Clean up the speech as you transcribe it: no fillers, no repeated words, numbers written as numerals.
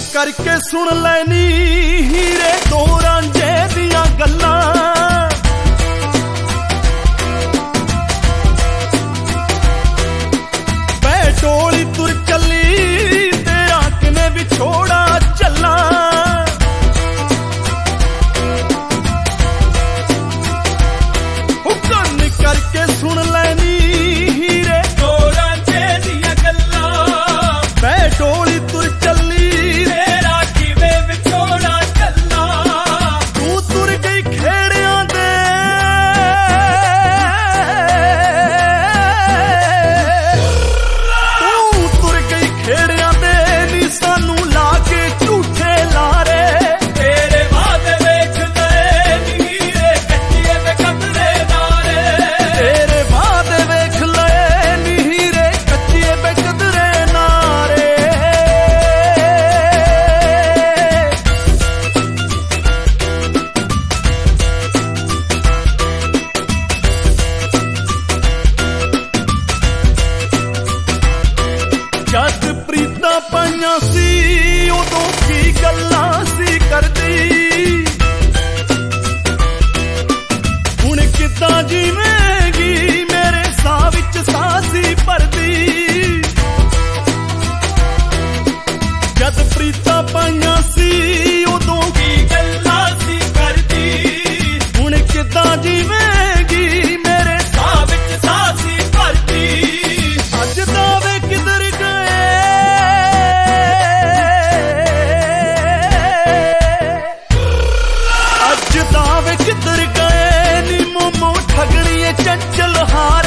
करके सुन लैनी हीरे दो रांझे दियां गल्लां। बैटोली तुर चली तेरा किने विछोड़ा चला। हुक्म करके सुन लैनी हीरे दो रांझे दियां गल्लां। बैटोली तुर चली जद प्रीतां पाइयां सी उदों की गल्लां सी करदी। हुण किद्दां जीवेंगी मेरे साह विच साह सी भरदी। जद प्रीतां पाइयां सी उदों की गल्लां सी करदी। हुण किद्दां जीवेंगी मेरे साह विच साह सी भरदी। अज दावे किधर दावे किधर गए नी मोमो ठगड़िए चंचल हार।